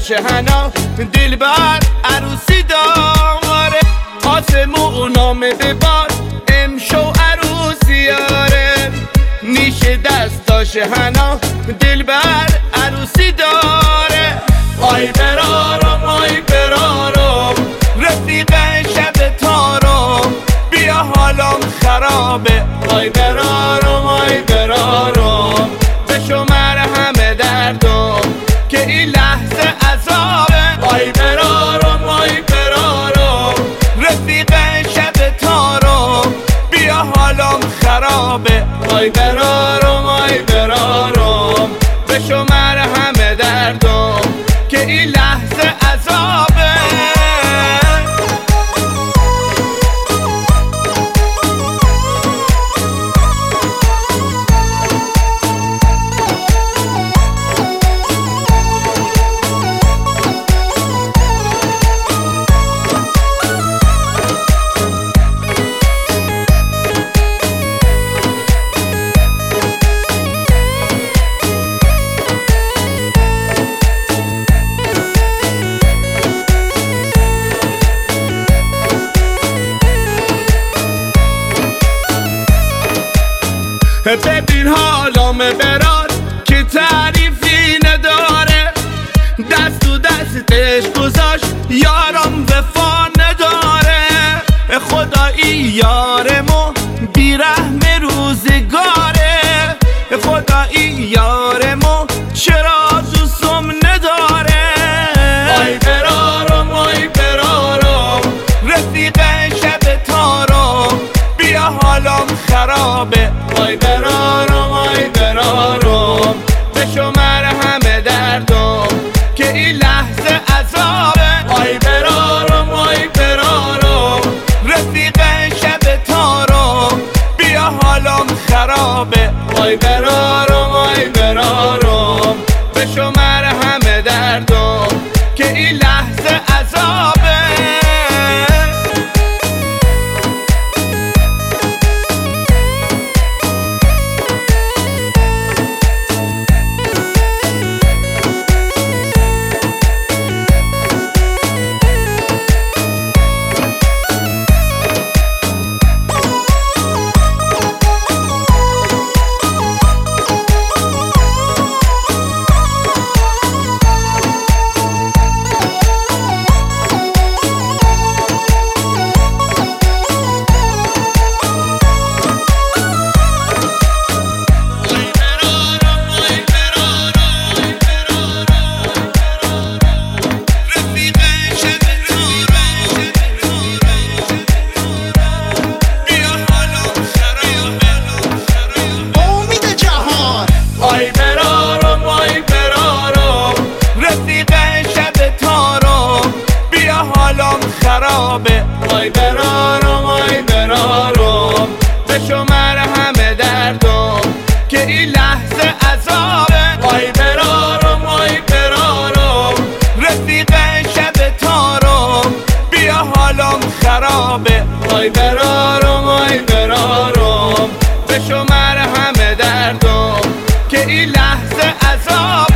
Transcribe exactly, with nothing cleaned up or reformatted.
شهنا دلبر عروسی داره، آسمونام ببار امشو عروسی آره. نیشه دستا شهنا دلبر عروسی داره. آی برارم آی برارم رفیق شب تارم، بیا حالم خرابه. آی برارم آی برارم بشمر همه دردم که این لحظه عذابه. آی برارم آی برارم رفیق شب تارم، بیا حالم خرابه. آی برارم آی برارم بشمر همه دردم که این لحظه عذابه. ببین حالام برار که تعریفی نداره، دست تو دستش گذاشت یارم وفا نداره. خدایی یارمو بیرحم روزگاره، خدایی یارمو چرا دوستم نداره. آی برارم آی برارم رفیق شب تارم، بیا حالم خرابه. آی برارم آی برارم بشمر همه دردم که این لحظه عذابه. آی برارم آی برارم رفیق شب تارم، بیا حالم خرابه. آی برارم آی برارم بشمر همه دردم که این لحظه عذابه. آی برارم آی برارم بشمر همه دردم که این لحظه عذابه. آی برارم آی برارم رفیق شب تارم، بیا حالم خرابه. آی برارم آی برارم بشمر همه دردم که این لحظه عذابه.